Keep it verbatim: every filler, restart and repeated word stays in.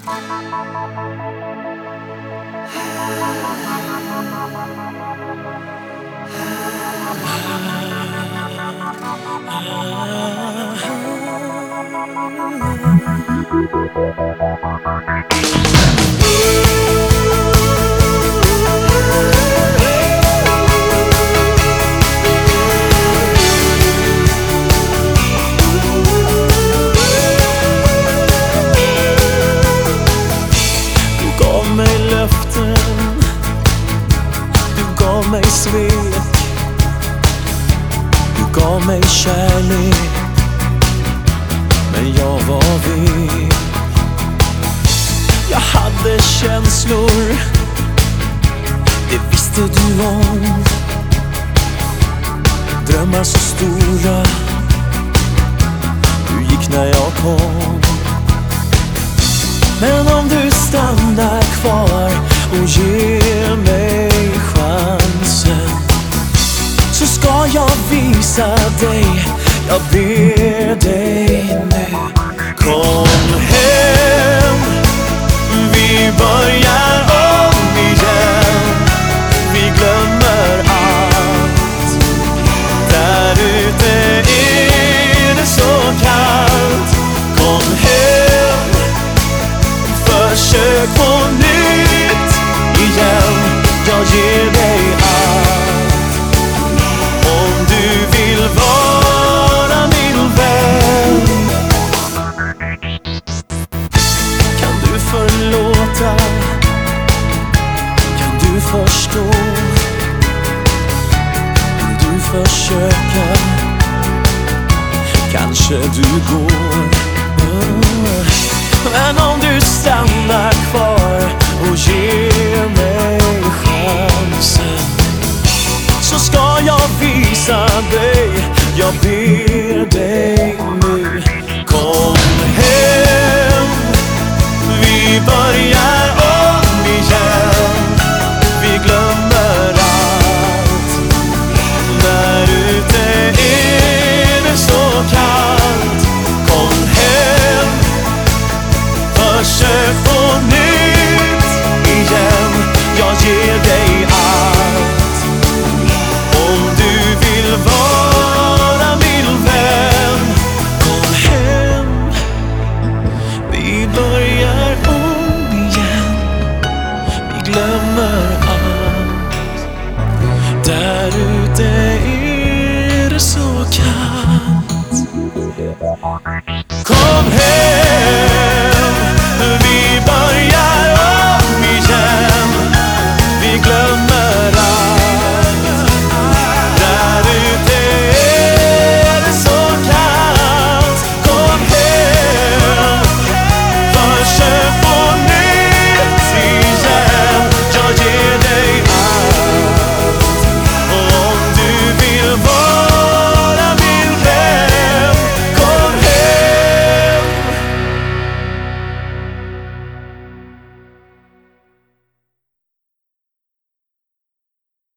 Du gav mig löften, du gav mig svek, du gav mig kärlek, men jag var vek. Jag hade känslor, det visste du om. Drömmar så stora, du gick när jag kom. Men om du stannar kvar och ger mig chansen, så ska jag visa dig, jag ber dig nu. Kom hem, vi börjar om igen. Vi glömmer allt. Där ute är det så kallt. Kom hem, försök på nytt igen. Jag ger dig allt. Om du vill vara min vän, kan du förlåta? Kan du förstå? Vill du försöka? Kanske du går. Mm. Men om du stannar kvar och ger mig chansen, så ska jag visa dig, jag ber dig.